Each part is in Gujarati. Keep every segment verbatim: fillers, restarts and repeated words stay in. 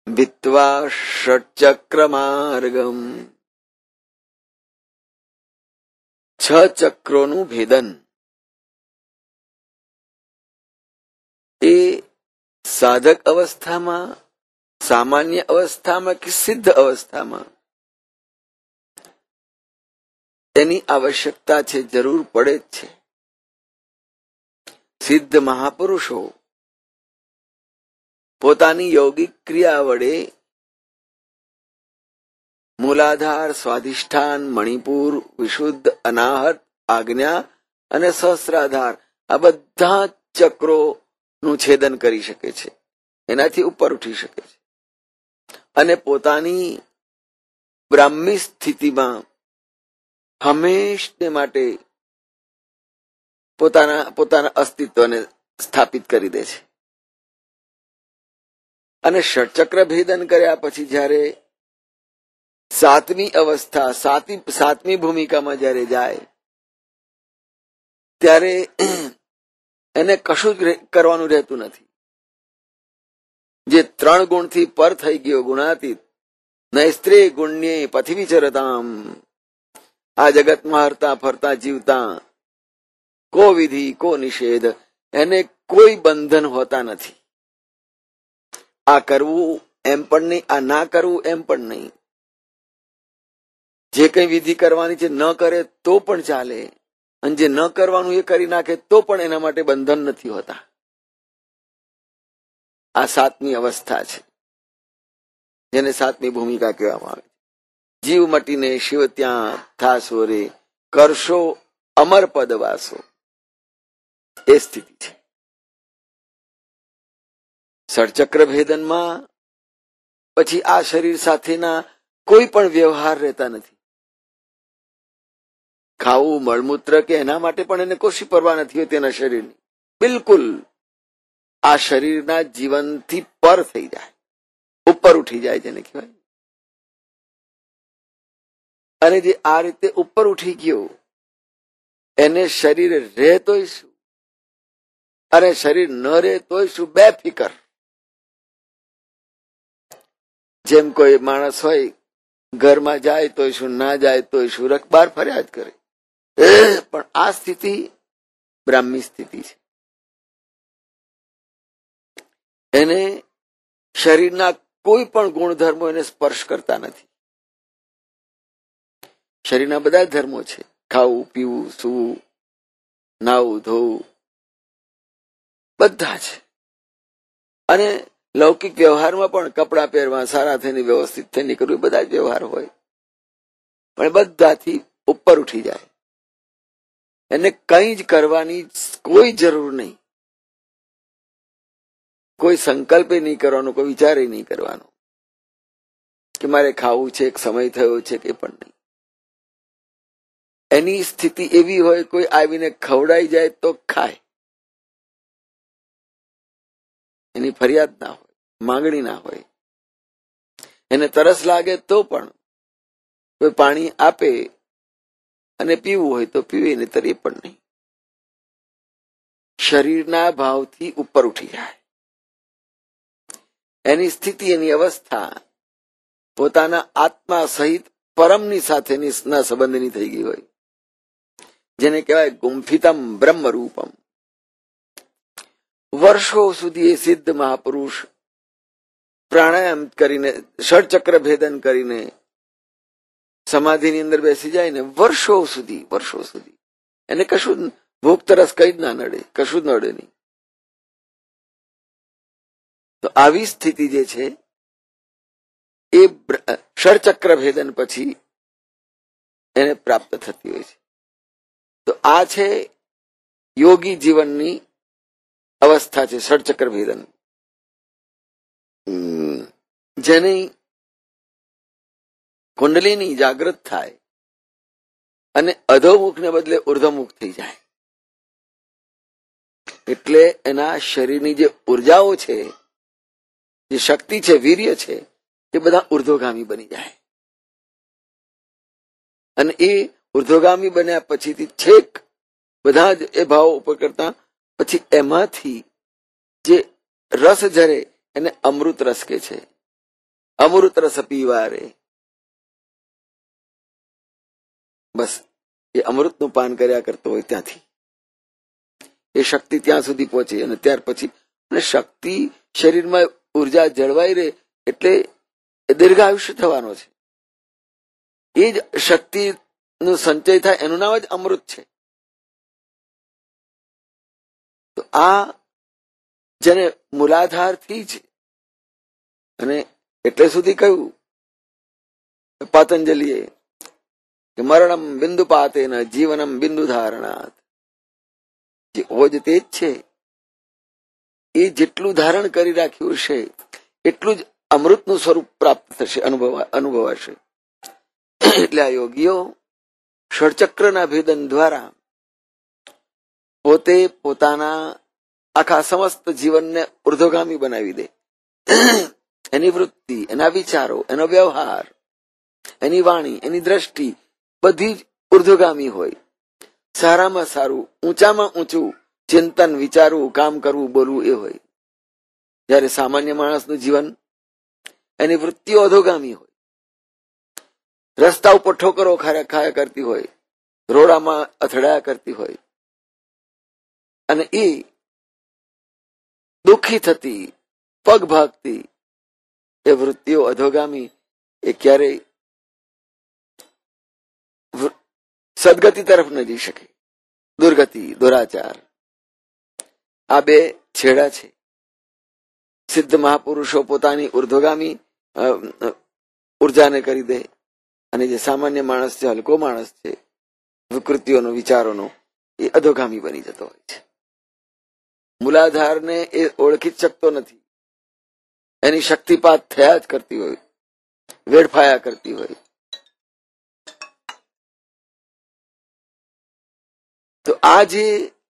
भित्वा षट्चक्रमार्गम છ ચક્રોનું ભેદન એ સાધક અવસ્થામાં, સામાન્ય અવસ્થામાં કે સિદ્ધ અવસ્થામાં તેની આવશ્યકતા છે, જરૂર પડે જ છે. સિદ્ધ મહાપુરુષો પોતાની યોગિક ક્રિયા વડે મૂલાધાર, સ્વાધિષ્ઠાન, મણિપુર, વિશુદ્ધ, અનાહત, આજ્ઞા અને સહસ્રાધાર આ બધા ચક્રોનું છેદન કરી શકે છે, એનાથી ઉપર ઉઠી શકે છે અને પોતાની બ્રાહ્મી સ્થિતિમાં હંમેશને માટે પોતાના પોતાના અસ્તિત્વને સ્થાપિત કરી દે છે. અને ષટચક્ર ભેદન કર્યા પછી જ્યારે સાતમી અવસ્થા, સાતમી સાતમી ભૂમિકામાં જ્યારે જાય ત્યારે એને કશું જ કરવાનું રહેતું નથી. જે ત્રણ ગુણથી પર થઈ ગયો ગુણાતીત, નૈસ્ત્રે ગુણ્યે પથી વિચરતામ, આ જગતમાં હરતા ફરતા જીવતા કો વિધિ કો નિષેધ, એને કોઈ બંધન હોતા નથી. આ કરવું એમ પણ નહીં, આ ના કરવું એમ પણ નહીં. જે કઈ વિધિ કરવાની છે ન કરે તો પણ ચાલે, અને જે ન કરવાનું એ કરી નાખે તો પણ એના માટે બંધન નથી હોતા. આ સાતમી અવસ્થા છે, જેને સાતમી ભૂમિકા કહેવામાં આવે. જીવ મટીને શિવ ત્યાં થાસો રે, કરશો અમર પદ વાસો, એ સ્થિતિ છે. ષટચક્ર ભેદનમાં પછી આ શરીર સાથેના કોઈ પણ વ્યવહાર રહેતા નથી. ખાવું, મળમૂત્ર કે એના માટે પણ એને કોશી પરવા નથી હોતી તેના શરીરની. બિલકુલ આ શરીરના જીવનથી પર થઈ જાય, ઉપર ઉઠી જાય જેને કહેવાય. અને જે આ રીતે ઉપર ઉઠી ગયો એને શરીર રહે તોય શું અને શરીર ન રહે તોય શું, બે ફિકર. જેમ કોઈ માણસ હોય ઘરમાં જાય તોય શું, ના જાય તોય શું, રખબાર ફર્યા જ કરે. પણ આ સ્થિતિ બ્રાહ્મી સ્થિતિ છે. એને શરીરના કોઈ પણ ગુણધર્મો એને સ્પર્શ કરતા નથી. શરીરના બધા જ ધર્મો છે, ખાવું, પીવું, સૂવું, નાવું, ધોવું, બધા છે. અને લૌકિક વ્યવહારમાં પણ કપડાં પહેરવા, સારા થઈને વ્યવસ્થિત થઈને કરવું, બધા જ વ્યવહાર હોય. પણ બધાથી ઉપર ઉઠી જાય. એને કંઈ જ કરવાની કોઈ જરૂર નહીં. કોઈ સંકલ્પ નહીં કરવાનો, કોઈ વિચાર નહીં કરવાનો કે મારે ખાવું છે, એક સમય થયો છે, કે પણ નહીં. એની સ્થિતિ એવી હોય, કોઈ આવીને ખવડાઈ જાય તો ખાય, એની ફરિયાદ ના હોય, માંગણી ના હોય. એને તરસ લાગે તો પણ કોઈ પાણી આપે અને પીવું હોય તો પીવે, ને તરી પણ નહીં. શરીરના ભાવથી ઉપર ઉઠી જાય. એની સ્થિતિ, એની અવસ્થા પોતાના આત્મા સહિત પરમની સાથેની ના સંબંધની થઈ ગઈ હોય, જેને કહેવાય ગુંફિતમ બ્રહ્મ રૂપમ. વર્ષો સુધી એ સિદ્ધ મહાપુરુષ પ્રાણાયામ કરીને, ષટચક્ર ભેદન કરીને સમાધિની અંદર બેસી જાય ને, વર્ષો સુધી વર્ષો સુધી એને કશું ભૂખ તરસ કઈ જ ના નડે, કશું જ નડે નહીં. તો આવી સ્થિતિ જે છે એ ષટચક્ર ભેદન પછી એને પ્રાપ્ત થતી હોય છે. તો આ છે યોગી જીવનની અવસ્થા છે, ષટચક્ર ભેદન. જેની કુંડલીની જાગૃત થાય અને અધોમુખ ને બદલે ઉર્ધ્વમુખ થઈ જાય. એટલે એના શરીરની જે ઉર્જાઓ છે, જે શક્તિ છે, વીર્ય છે, તે બધા ઉર્ધ્વગામી બની જાય. અને એ ઉર્ધ્વગામી બન્યા પછીથી છેક બધા જ એ ભાવો ઉપર કરતા પછી એમાંથી જે રસ ઝરે એને અમૃત રસ કે છે. અમૃત રસ પીવા રે. બસ એ અમૃતનું પાન કર્યા કરતો હોય ત્યાંથી એ શક્તિ ત્યાં સુધી પહોંચે. અને ત્યાર પછી અને શક્તિ શરીરમાં ઉર્જા જળવાઈ રહે એટલે દીર્ઘાયુષ્ય થવાનો છે. એ જ શક્તિનો સંચય થાય એનું નામ જ અમૃત છે. તો આ જેને મૂલાધારથી જ અને એટલે સુધી કહ્યું પતંજલિએ કે મરણમ બિંદુપાતેન જીવનમ બિંદુ ધારણાત. જે ઓજ તે જ છે એ જેટલું ધારણ કરી રાખ્યું છે એટલું જ અમૃતનું સ્વરૂપ પ્રાપ્ત થશે, અનુભવાશે. એટલે આ યોગીઓ ષડચક્રના ભેદન દ્વારા પોતે પોતાના આખા સમસ્ત જીવનને ઉર્ધ્વગામી બનાવી દે. એની વૃત્તિ, એના વિચારો, એનો વ્યવહાર, એની વાણી, એની દ્રષ્ટિ બધી જ ઉર્ધ્વગામી હોય. સારામાં સારું, ઊંચામાં ઊંચું ચિંતન, વિચારવું, કામ કરવું, બોલવું એ હોય. જયારે સામાન્ય માણસનું જીવન એની વૃત્તિઓ અધોગામી હોય. રસ્તા ઉપર ઠોકરો ખાયા ખાયા કરતી હોય, રોડામાં અથડાયા કરતી હોય અને એ દુઃખી થતી, પગ ભાગતી એ વૃત્તિઓ અધોગામી એ ક્યારેય સદગતિ તરફ ન જઈ શકે. દુર્ગતિ, દુરાચાર આ બે છેડા છે. સિદ્ધ મહાપુરુષો પોતાની ઉર્ધ્વગામી ઉર્જાને કરી દે અને જે સામાન્ય માણસ છે, હલકો માણસ છે, વિકૃતિઓનો, વિચારોનો એ અધોગામી બની જતો હોય છે. મૂલાધારને એ ઓળખી જ શકતો નથી. એની શક્તિપાત થયા જ કરતી હોય, વેડફાયા કરતી હોય. તો આ જે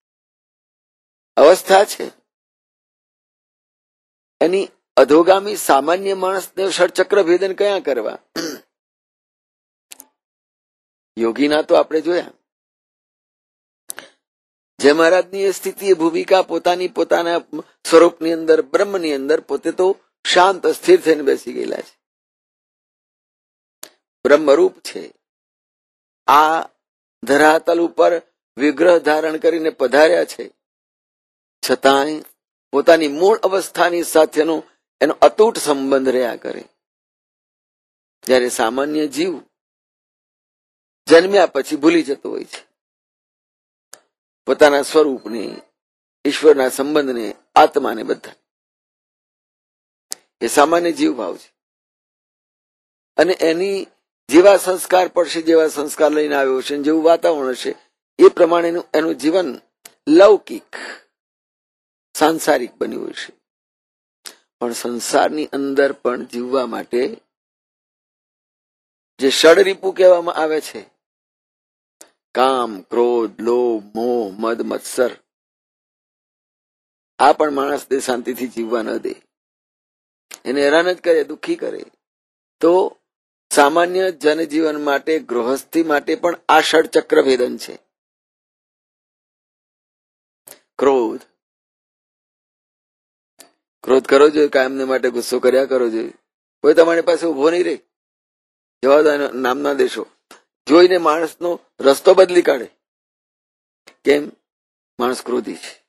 અવસ્થા છે એની અધોગામી સામાન્ય માણસને ષડચક્ર ભેદન કયા કરવા? યોગીના તો આપણે જોયા. જય મહારાજની એ સ્થિતિ, એ ભૂમિકા પોતાની પોતાના સ્વરૂપની અંદર, બ્રહ્મની અંદર પોતે તો શાંત સ્થિર થઈને બેસી ગયેલા છે. બ્રહ્મરૂપ છે. આ ધરાતલ ઉપર વિગ્રહ ધારણ કરીને પધાર્યા છે, છતાંય પોતાની મૂળ અવસ્થાની સાથેનો એનો અતૂટ સંબંધ રહ્યા કરે. જ્યારે સામાન્ય જીવ જન્મ્યા પછી ભૂલી જતો હોય છે પોતાના સ્વરૂપને, ઈશ્વરના સંબંધને, આત્માને, બધા. એ સામાન્ય જીવ ભાવ છે. અને એની જેવા સંસ્કાર પડશે, જેવા સંસ્કાર લઈને આવ્યો છે, જેવું વાતાવરણ હશે એ પ્રમાણેનું એનું જીવન લૌકિક, સાંસારિક બન્યું હશે. પણ સંસારની અંદર પણ જીવવા માટે જે ષડરીપુ કહેવામાં આવે છે, કામ, ક્રોધ, લોભ, મોહ, મદ, મત્સર, આ પણ માણસને શાંતિથી જીવવા ન દે. એને હેરાન જ કરે, દુઃખી કરે. તો સામાન્ય જનજીવન માટે, ગૃહસ્થી માટે પણ આ ષડચક્ર ભેદન છે. ક્રોધ ક્રોધ કરવો જોઈએ, કાયમને માટે ગુસ્સો કર્યા કરવો જોઈએ. કોઈ તમારી પાસે ઉભો નહીં રહે, જવા દો, નામના દેશો જોઈને માણસનો રસ્તો બદલી કાઢે. કેમ? માણસ ક્રોધી છે.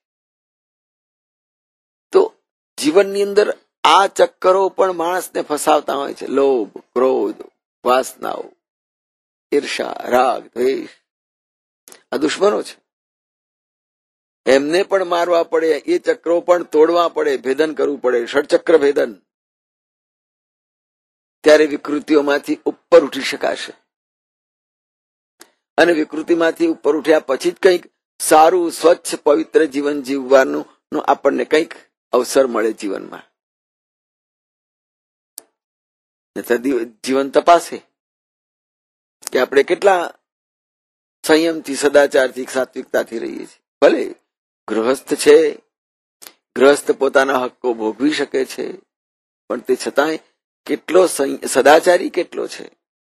તો જીવનની અંદર આ ચક્કરો પણ માણસને ફસાવતા હોય છે. લોભ, ક્રોધ, વાસનાઓ, ઈર્ષા, રાગ, દ્વેષ, આ દુશ્મનો છે. એમને પણ મારવા પડે, એ ચક્રો પણ તોડવા પડે, ભેદન કરવું પડે, ષડચક્ર ભેદન. ત્યારે વિકૃતિઓમાંથી ઉપર ઉઠી શકાશે. અને વિકૃતિમાંથી ઉપર ઉઠ્યા પછી જ કંઈક સારું, સ્વચ્છ, પવિત્ર જીવન જીવવાનું આપણને કંઈક અવસર મળે જીવનમાં. જીવન તપાસે કે આપણે કેટલા સંયમથી, સદાચારથી, સાત્વિકતાથી રહીએ છીએ. ભલે ગૃહસ્થ છે, ગૃહસ્થ પોતાના હક્કો ભોગવી શકે છે, પણ તે છતાંય કેટલો સદાચારી કેટલો છે,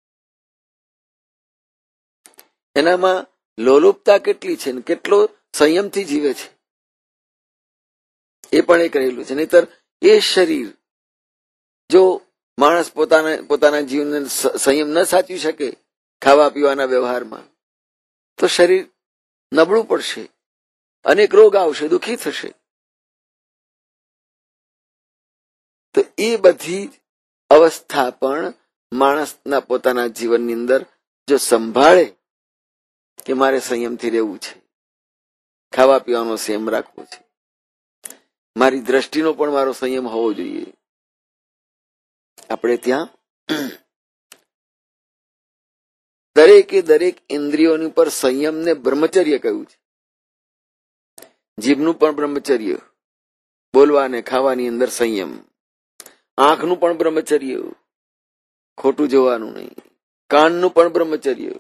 એનામાં લોલુપતા કેટલી છે, કેટલો સંયમથી જીવે છે, એ પણ એક રહેલું છે. નહીતર એ શરીર જો માણસ પોતાના પોતાના જીવનને સંયમ ન સાચવી શકે ખાવા પીવાના વ્યવહારમાં, તો શરીર નબળું પડશે, અનેક રોગ આવશે, દુઃખી થશે. તો એ બધી અવસ્થા પણ માણસના પોતાના જીવનની અંદર જો સંભાળે કે મારે સંયમથી રહેવું છે, ખાવા પીવાનો સંયમ રાખવો છે, મારી દ્રષ્ટિનો પણ મારો સંયમ હોવો જોઈએ. આપણે ત્યાં દરેકે દરેક ઇન્દ્રિયોની પર સંયમને બ્રહ્મચર્ય કહ્યું છે. જીભનું પણ બ્રહ્મચર્ય, બોલવા અને ખાવાની અંદર સંયમ. આંખનું પણ બ્રહ્મચર્ય, ખોટું જોવાનું નહીં. કાનનું પણ બ્રહ્મચર્ય,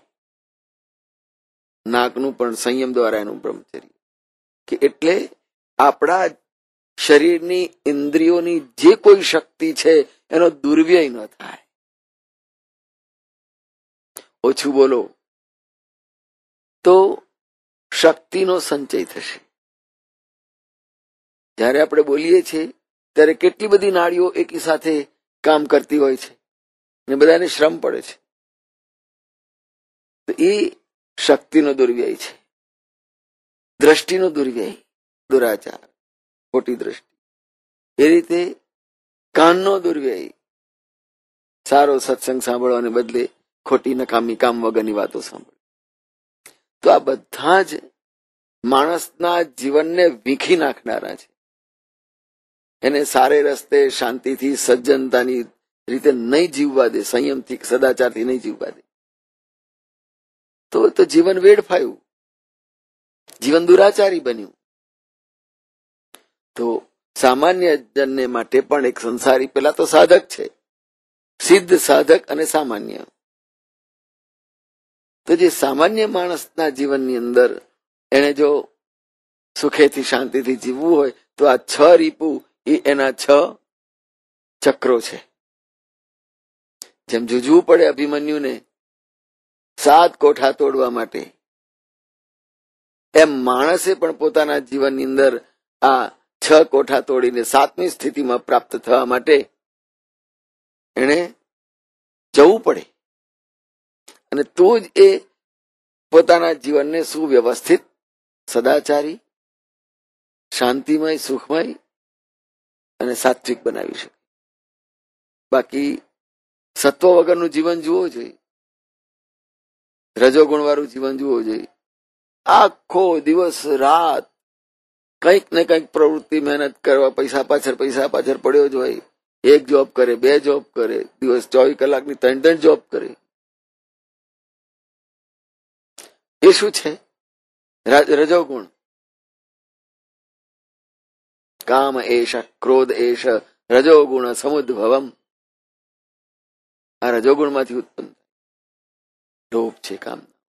નાકનું પણ સંયમ દ્વારા એનું બ્રહ્મચર્ય. કે એટલે આપણા શરીરની ઇન્દ્રિયોની જે કોઈ શક્તિ છે એનો દુર્વ્યય ન થાય. ઓછું બોલો તો શક્તિનો સંચય થશે. જ્યારે આપણે બોલીએ છીએ ત્યારે કેટલી બધી નાડીઓ એકી સાથે કામ કરતી હોય છે ને બધાને શ્રમ પડે છે. તો એ શક્તિનો દુર્વ્યય છે. દ્રષ્ટિનો દુર્વ્યય, દુરાચાર, ખોટી દ્રષ્ટિ. એ રીતે કાનનો દુર્વ્યય, સારો સત્સંગ સાંભળવાને બદલે ખોટી નકામી કામ વગરની વાતો સાંભળે. તો આ બધા જ માણસના જીવનને વીખી નાખનારા છે. એને સારે રસ્તે શાંતિથી સજ્જનતાની રીતે નહીં જીવવા દે, સંયમથી સદાચારથી નહીં જીવવા દે, તો તો જીવન વેડફાયું, જીવન દુરાચારી બન્યું. તો સામાન્ય જનને માટે પણ એક સંસારી પેલા તો સાધક છે, સિદ્ધ સાધક અને સામાન્ય. તો જે સામાન્ય માણસના જીવનની અંદર એને જો સુખેથી શાંતિથી જીવવું હોય તો આ છ રીપુ એ એના છ ચક્રો છે. જેમ જુજવું પડે અભિમન્યુને સાત કોઠા તોડવા માટે, એમ માણસે પણ પોતાના જીવનની અંદર આ છ કોઠા તોડીને સાતમી સ્થિતિમાં પ્રાપ્ત થવા માટે એને જવું પડે. અને તો જ એ પોતાના જીવનને સુવ્યવસ્થિત, સદાચારી, શાંતિમય, સુખમય અને સાત્વિક બનાવી શકે. બાકી સત્વ વગરનું જીવન જુઓ જોઈએ, રજોગુણ વાળું જીવન જુઓ જોઈએ. આખો દિવસ રાત કંઈક ને કંઈક પ્રવૃત્તિ, મહેનત કરવા, પૈસા પાછળ પૈસા પાછળ પડ્યો જ હોય. એક જોબ કરે, બે જોબ કરે, દિવસ ચોવીસ કલાકની ત્રણ ત્રણ જોબ કરે. એ શું છે? રજોગુણ. કામ એશ, ક્રોધ એશ, રજોગુણ સમુદ્ભવમ. આ રજોગુણમાંથી ઉત્પન્ન લોભ છે, કામ.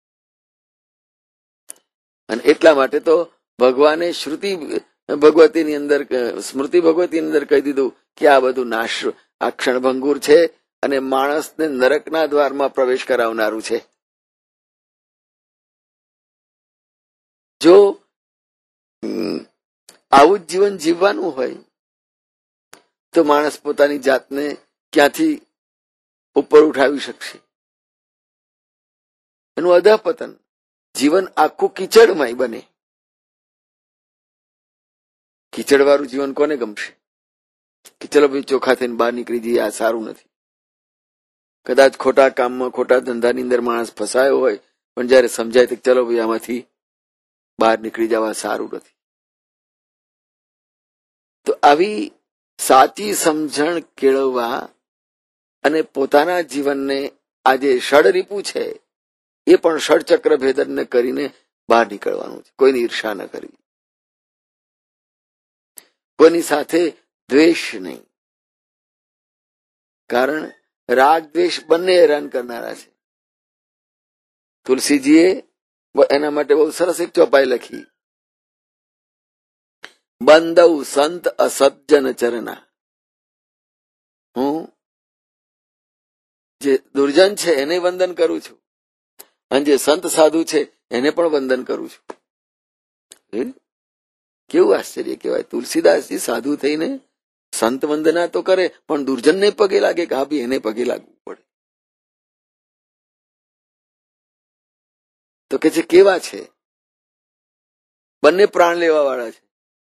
અને એટલા માટે તો ભગવાને શ્રુતિ ભગવતીની અંદર, સ્મૃતિ ભગવતીની અંદર કહી દીધું કે આ બધું નાશ, આ ક્ષણભંગુર છે અને માણસને નરકના દ્વારમાં પ્રવેશ કરાવનારું છે. જો આવું જ જીવન જીવવાનું હોય તો માણસ પોતાની જાતને ક્યાંથી ઉપર ઉઠાવી શકશે? એનું અધઃપતન, જીવન આખું કીચડમય બને. કીચડવાળું જીવન કોને ગમશે? કે ચલો ભાઈ ચોખ્ખા થઈને બહાર નીકળી જઈએ, આ સારું નથી. કદાચ ખોટા કામમાં, ખોટા ધંધાની અંદર માણસ ફસાયો હોય, પણ જયારે સમજાય તો ચલો ભાઈ આમાંથી બહાર નીકળી જવા સારું નથી. તો આવી સાચી સમજણ કેળવવા અને પોતાના જીવનને આજે ષડરીપુ છે એ પણ ષડચક્ર ભેદન કરીને બહાર નીકળવાનું છે. કોઈની ઈર્ષા ન કરવી, કોઈની સાથે દ્વેષ નહીં. કારણ રાગ દ્વેષ બંને હેરાન કરનારા છે. તુલસીજીએ એના માટે બહુ સરસ એક ચોપાઈ લખી, બંધવ સંત અસજ્જન ચરના. હું જે દુર્જન છે એને વંદન કરું છું, અને જે સંત સાધુ છે એને પણ વંદન કરું છું. કેવું આશ્ચર્ય કહેવાય! તુલસીદાસજી સાધુ થઈને સંત વંદના તો કરે પણ દુર્જનને પગે લાગે કે હા ભાઈ એને પગે લાગવું પડે. તો કે છે કેવા છે? બંને પ્રાણ લેવા વાળા છે.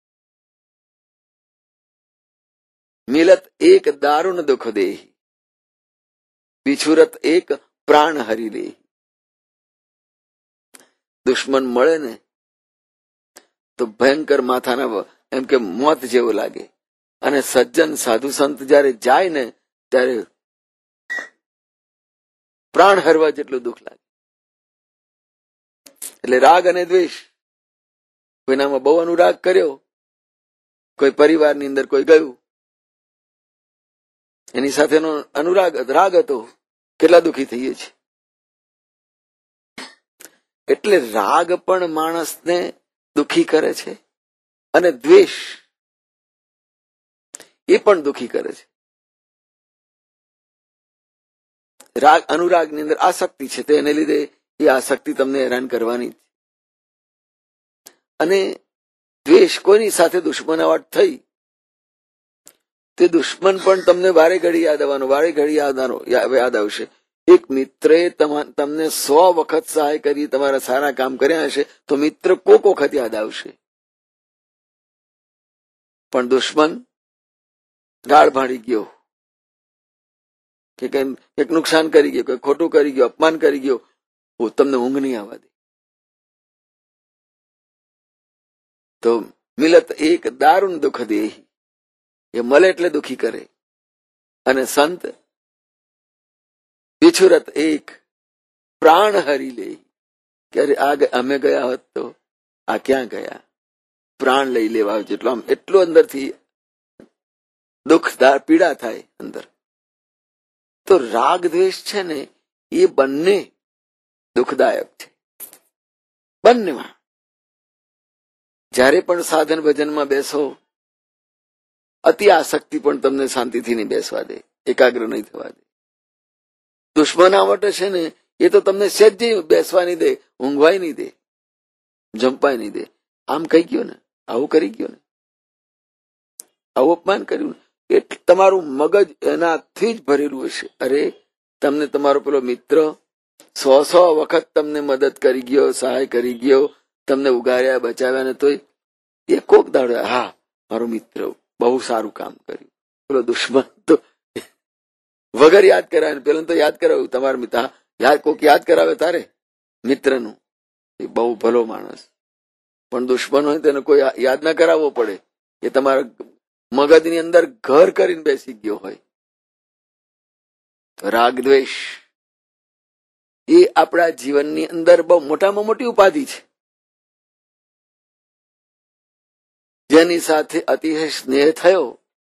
મિલત એક દારૂણ દુઃખ દેહી, બિછુરત એક પ્રાણ હરી દેહી. દુશ્મન મળે ને તો ભયંકર માથાના એમ કે મોત જેવું લાગે, અને સજ્જન સાધુ સંત જયારે જાય ને ત્યારે પ્રાણ હરવા જેટલું દુઃખ લાગે. એટલે રાગ અને દ્વેષ, કોઈનામાં બહુ અનુરાગ કર્યો, કોઈ પરિવારની અંદર કોઈ ગયું, એની સાથેનો અનુરાગ રાગ હતો, કેટલા દુઃખી થઈએ છીએ. એટલે રાગ પણ માણસને દુઃખી કરે છે અને દ્વેષ એ પણ દુઃખી કરે છે. રાગ અનુરાગની અંદર આસક્તિ છે, તો એને લીધે એ આસક્તિ તમને હેરાન કરવાની. અને દ્વેષ, કોઈની સાથે દુશ્મનાવટ થઈ, તે દુશ્મન પણ તમને વારે ઘડી યાદ આવવાનો, વારે ઘડી યાદ આવશે. એક મિત્રે તમને સો વખત સહાય કરી, તમારા સારા કામ કર્યા હશે, તો મિત્ર કોક વખત યાદ આવશે. પણ દુશ્મન ગાળ ભાડી ગયો કે કંઈક નુકસાન કરી ગયો, કંઈક ખોટું કરી ગયો, અપમાન કરી ગયો, તમને ઊંઘ નહીં આવવા દે. તો મિલત એક દારૂણ દુઃખ દેહી, એ મળે એટલે દુઃખી કરે. અને સંત બિછુરત એક પ્રાણ હરી લે, ક્યારે આ અમે ગયા હોત તો આ ક્યાં ગયા, પ્રાણ લઈ લેવા જેટલો આમ એટલું અંદરથી દુઃખ પીડા થાય અંદર. તો રાગ દ્વેષ છે ને એ બંને દુઃખદાયક છે. બંનેમાં જ્યારે પણ સાધન ભજનમાં બેસો, અતિ આસક્તિ પણ તમને શાંતિથી નહીં બેસવા દે, એકાગ્ર નહીં થવા દે. દુશ્મનાવટ છે ને એ તો તમને સહેજ બેસવા નહીં દે, ઊંઘવાય નહીં દે, જંપાય નહીં દે. આમ કહી ગયો ને, આવું કરી ગયો ને, આવું અપમાન કર્યું, એટલે તમારું મગજ એનાથી જ ભરેલું હશે. અરે તમને તમારો પેલો મિત્ર સો સો વખત તમને મદદ કરી ગયો, સહાય કરી ગયો, તમને ઉગાર્યા, બચાવ્યા, ને તોય એ કોક દાડો હા મારો મિત્ર બહુ સારું કામ કર્યું. પેલો દુશ્મન તો વગર યાદ કરાવે, પેલા તો યાદ કરાવ્યું તમારા મિત્ર, યાદ કોક યાદ કરાવે તારે મિત્રનું, એ બહુ ભલો માણસ. પણ દુશ્મન હોય તેને કોઈ યાદ ના કરાવવો પડે, એ તમારા મગજની અંદર ઘર કરીને બેસી ગયો હોય. રાગ દ્વેષ એ આપણા જીવનની અંદર બહુ મોટામાં મોટી ઉપાધિ છે. જેની સાથે અતિશય સ્નેહ થયો,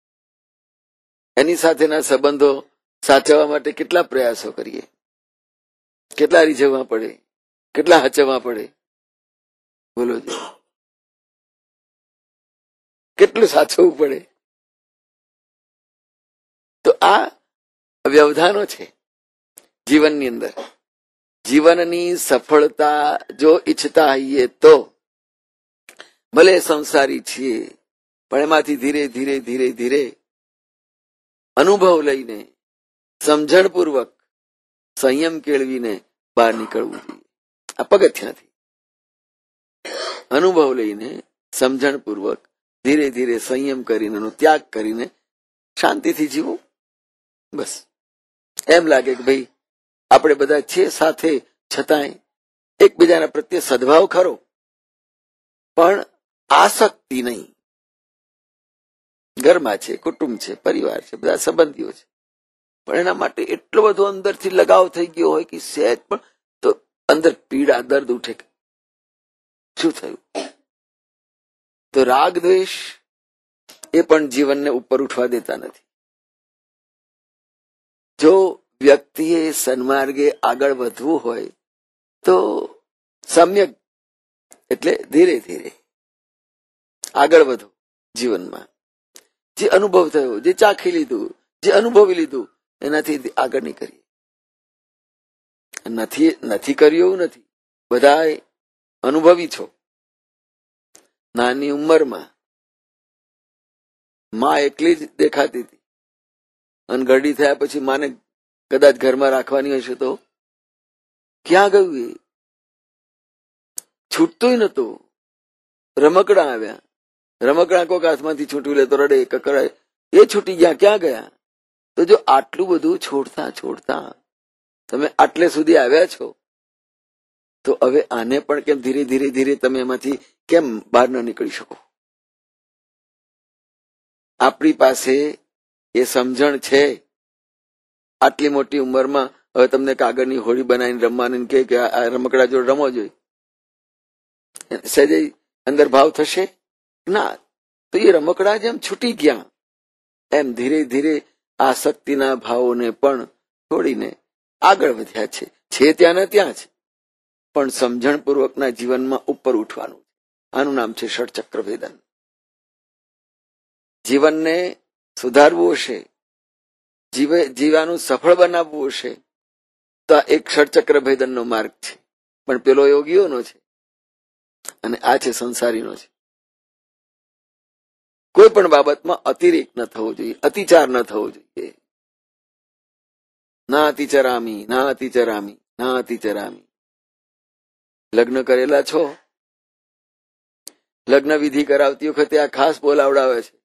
એની સાથેના સંબંધો સાચવવા માટે કેટલા પ્રયાસો કરીએ, કેટલા રીઝવવા પડે, કેટલા હચવવા પડે, બોલો જ કેટલું સાચવવું પડે. તો આ વ્યવધાનો છે જીવનની અંદર. જીવનની સફળતા જો ઈચ્છતા હોઈએ તો ભલે સંસારી છીએ, પણ એમાંથી ધીરે ધીરે ધીરે ધીરે અનુભવ લઈને, સમજણપૂર્વક, સંયમ કેળવીને બહાર નીકળવું જોઈએ. આ પગથિયાંથી અનુભવ લઈને, સમજણપૂર્વક, ધીરે ધીરે સંયમ કરીને, એનો ત્યાગ કરીને શાંતિથી જીવું. બસ એમ લાગે કે ભાઈ આપણે બધા છે સાથે, છતાંય એકબીજાના પ્રત્યે સદભાવ ખરો, પણ આસક્તિ નહીં. ઘરમાં છે, કુટુંબ છે, પરિવાર છે, બધા સંબંધીઓ છે, પણ એના માટે એટલો બધો અંદરથી લગાવ થઈ ગયો હોય કે સહેજ પણ તો અંદર પીડા, દર્દ ઉઠે. શું થયું? તો રાગ દ્વેષ એ પણ જીવનને ઉપર ઉઠવા દેતા નથી. જો વ્યક્તિએ સન્માર્ગે આગળ વધવું હોય તો સમ્યક એટલે ધીરે ધીરે આગળ વધો જીવનમાં. જે અનુભવ થયો, જે ચાખી લીધું, જે અનુભવી લીધું, એનાથી આગળ નહીં કરીએ. નથી નથી કર્યું એવું નથી, બધા અનુભવી છો. નાની ઉંમરમાં માં એકલી જ દેખાતી હતી અને ઘરડી થયા પછી માને કદાચ ઘરમાં રાખવાની હશે તો ક્યાં ગયું? એ છૂટતું નતું. રમકડા આવ્યા, રમકડા કોક હાથમાંથી છૂટવી લે તો રડે કકરાય, એ છૂટી ગયા, ક્યાં ગયા? તો જો આટલું બધું છોડતા છોડતા તમે આટલે સુધી આવ્યા છો, તો હવે આને પણ કેમ ધીરે ધીરે ધીરે તમે એમાંથી કેમ બહાર ન નીકળી શકો? આપણી પાસે એ સમજણ છે. આટલી મોટી ઉંમરમાં હવે તમને કાગળની હોળી બનાવીને રમવાની કે આ રમકડા જોડે રમો જોઈએ, સહેજે અંદર ભાવ થશે ના? તો એ રમકડા જેમ છૂટી ગયા એમ ધીરે ધીરે આસક્તિના ભાવોને પણ છોડીને આગળ વધ્યા છે. છે ત્યાં ને ત્યાં જ, પણ સમજણપૂર્વકના જીવનમાં ઉપર ઉઠવાનું. આનું નામ છે ષટચક્ર ભેદન. જીવનને સુધારવું હશે, જીવે જીવાનું સફળ બનાવવું હશે, તો આ એક ષટચક્ર ભેદનનો માર્ગ છે. પણ પેલો યોગીઓનો છે અને આ છે સંસારીનો છે. કોઈ પણ બાબતમાં અતિરેક ન થવો જોઈએ, અતિચાર ન થવો જોઈએ. ના અતિચરામી, ના અતિચરામી, ના અતિચરામી. લગ્ન કરેલા છો, લગ્ન વિધિ કરાવતી વખતે આ ખાસ બોલાવડાવે છે.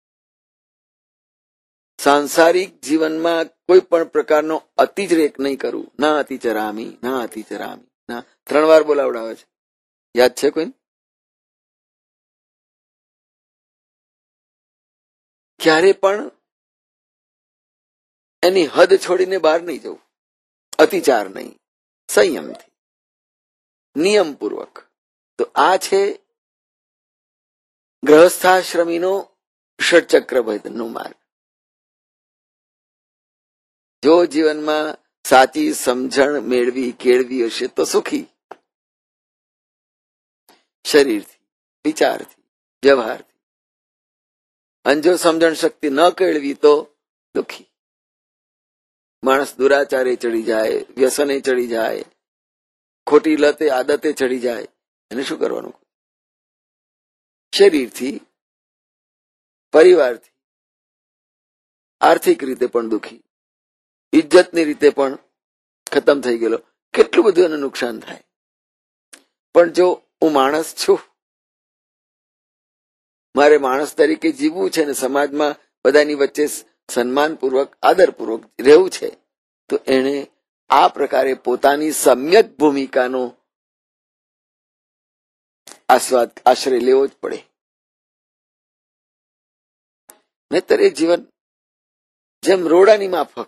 સાંસારિક જીવનમાં કોઈ પણ પ્રકારનો અતિરેક નહીં કરવું. ના અતિચરામી, ના અતિચરામી, ના ત્રણ વાર બોલાવડાવે છે. યાદ છે કોઈ? ક્યારે પણ એની હદ છોડીને બહાર નહીં જવું. અતિચાર નહીં, સંયમથી, નિયમપૂર્વક. તો આ છે ગ્રહસ્થાશ્રમીનો ષટચક્ર ભેદનનો માર્ગ. જો જીવનમાં સાચી સમજણ મેળવી કેળવી હશે તો સુખી, શરીરથી, વિચારથી, વ્યવહારથી. અને જો સમજણ શક્તિ ન કેળવી તો દુઃખી. માણસ દુરાચારે ચડી જાય, વ્યસને ચડી જાય, ખોટી લતે આદતે ચડી જાય. એને શું કરવાનું? શરીરથી, પરિવારથી, આર્થિક રીતે પણ દુઃખી, ઇજ્જતની રીતે પણ ખતમ થઈ ગયેલો. કેટલું બધું એને નુકસાન થાય. પણ જો હું માણસ છું, મારે માણસ તરીકે જીવવું છે ને સમાજમાં બધાની વચ્ચે સન્માનપૂર્વક, આદરપૂર્વક રહેવું છે, તો એણે આ પ્રકારે પોતાની સમ્યક ભૂમિકાનો આસ્વાદ આશ્રય લેવો જ પડે. નહીતર એ જીવન જેમ રોડાની માફક.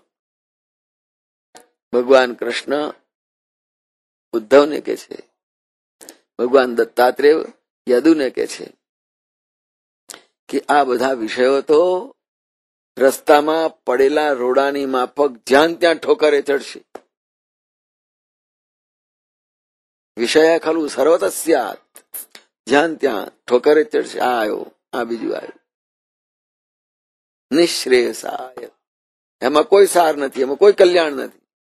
ભગવાન કૃષ્ણ ઉદ્ધવને કે છે, ભગવાન દત્તાત્રેય યદુને કે છે કે આ બધા વિષયો તો રસ્તામાં પડેલા રોડાની માફક જ્યાં ત્યાં ઠોકરે ચડશે. વિષયા ખલુ સર્વતસ્યાત, જ્યાં ત્યાં ઠોકરે ચડશે. આ આવ્યો, આ બીજું આવ્યું. નિશ્રેયસાય, એમાં કોઈ સાર નથી, એમાં કોઈ કલ્યાણ નથી,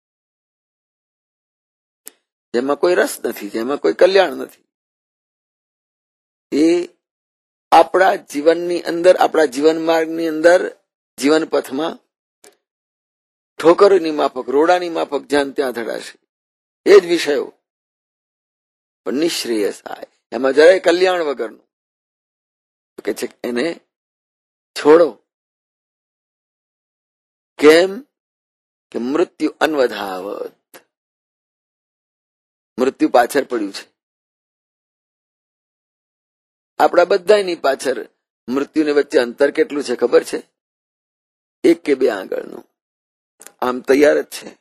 જેમાં કોઈ રસ નથી, જેમાં કોઈ કલ્યાણ નથી. એ આપણા જીવનની અંદર, આપણા જીવન માર્ગની અંદર, જીવન પથમાં ઠોકરોની માફક, રોડાની માફક જ્યાં ત્યાં ધડાશે. એ જ વિષયો, પણ નિશ્રેયસાય, એમાં જરાય કલ્યાણ વગરનું. કે છે એને છોડો. કેમ? કે મૃત્યુ અન્વધાવત, મૃત્યુ પાછળ પડ્યું છે. આપણા બધાની પાછળ મૃત્યુને વચ્ચે અંતર કેટલું છે ખબર છે? એક કે બે આંગળનું. આમ તૈયાર જ છે,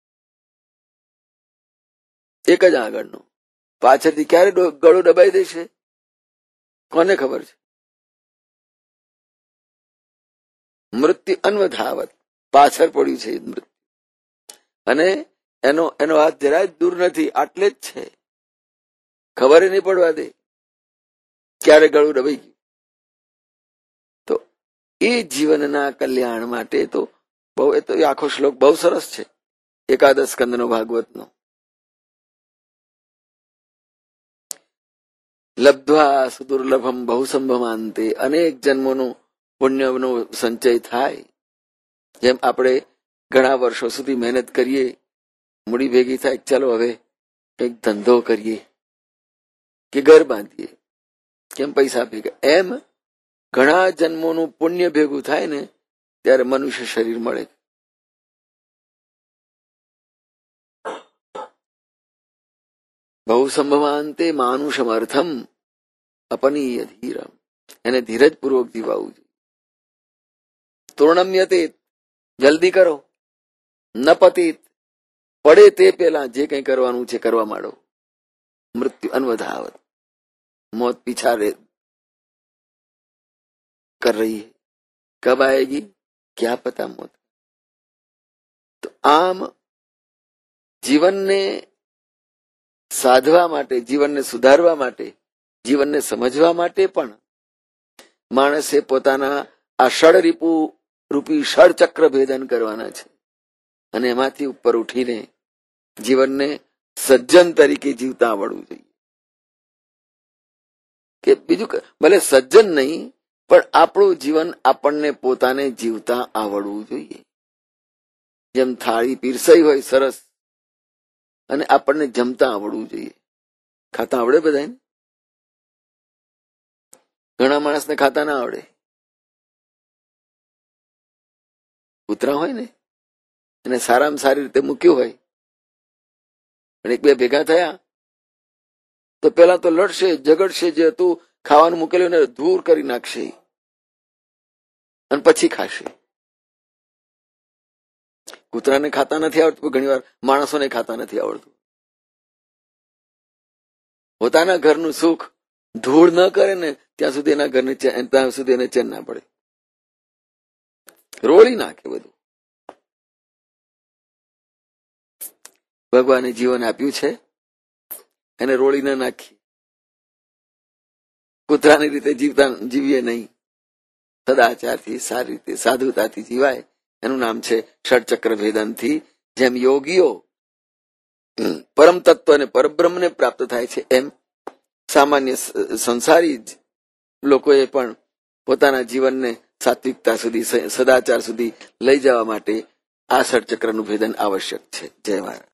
એક જ આંગળનું. પાછળથી ક્યારે ગળું દબાઈ દેશે કોને ખબર છે? મૃત્યુ અન્વધાવત, પાછળ પડ્યું છે મૃત્યુ. અને એનો એનો હાથ જરાય દૂર નથી, આટલે જ છે. ખબર નહીં પડવા દે ક્યારે ગળું દબાઈ ગયું. તો એ જીવનના કલ્યાણ માટે તો બહુ, એ તો આખો શ્લોક બહુ સરસ છે, એકાદશ સ્કંદનો ભાગવતનો. લબ્ધ્વા સુદુર્લભમ બહુ સંભવાંતે, અનેક જન્મોનું પુણ્યનો સંચય થાય. જેમ આપણે ઘણા વર્ષો સુધી મહેનત કરીએ, મૂડી ભેગી થાય, ચાલો હવે એક ધંધો કરીએ કે ઘર બાંધીએ, કેમ પૈસા ભેગા, એમ ઘણા જન્મોનું પુણ્ય ભેગું થાય ને ત્યારે મનુષ્ય શરીર મળે. બહુ સંભવાંતે માનુષમર્થમ અપનીય ધીરમ, એને ધીરજપૂર્વક જીવાવું જોઈએ. તૃણમ્યતે, જલ્દી કરો. ન પતિત, પડે તે પેલા જે કંઈ કરવાનું છે કરવા માંડો. મૃત્યુ અન્વધાવત, मौत पीछा रे कर रही है, कब आएगी क्या पता मौत. તો આમ જીવનને સાધવા માટે, જીવનને સુધારવા માટે, જીવનને સમજવા માટે પણ માણસે પોતાના આ ષડરીપુ રૂપી ષડચક્ર ભેદન કરવાના છે અને એમાંથી ઉપર ઉઠીને જીવનને સજ્જન તરીકે જીવતા આવડવું જોઈએ. કે બીજું ભલે સજ્જન નહીં, પણ આપણું જીવન આપણને પોતાને જીવતા આવડવું જોઈએ. જેમ થાળી પીરસાઈ હોય સરસ, અને આપણને જમતા આવડવું જોઈએ. ખાતા આવડે બધાને? ઘણા માણસને ખાતા ના આવડે. કૂતરા હોય ને, એને સારામાં સારી રીતે મૂક્યું હોય અને એક બે ભેગા થયા તો પેલા તો લડશે, ઝઘડશે, જે હતું ખાવાનું મૂકેલું ને દૂર કરી નાખશે અને પછી ખાશે. કૂતરાને ખાતા નથી આવડતું, ઘણી વાર માણસોને ખાતા નથી આવડતું. પોતાના ઘરનું સુખ ધૂળ ન કરે ને ત્યાં સુધી એના ઘરને ત્યાં સુધી એને ચેન ના પડે, રોળી નાખે બધું. ભગવાને જીવન આપ્યું છે, એને રોળી ન નાખી. કૂતરાની રીતે જીવતા જીવીએ નહીં, સદાચારથી, સારી રીતે, સાધુતાથી જીવાય. એનું નામ છે ષડચક્ર ભેદનથી. જેમ યોગીઓ પરમ તત્વ અને પરબ્રહ્મને પ્રાપ્ત થાય છે, એમ સામાન્ય સંસારી લોકોએ પણ પોતાના જીવનને સાત્વિકતા સુધી, સદાચાર સુધી લઈ જવા માટે આ ષડચક્રનું ભેદન આવશ્યક છે. જય મહારાજ.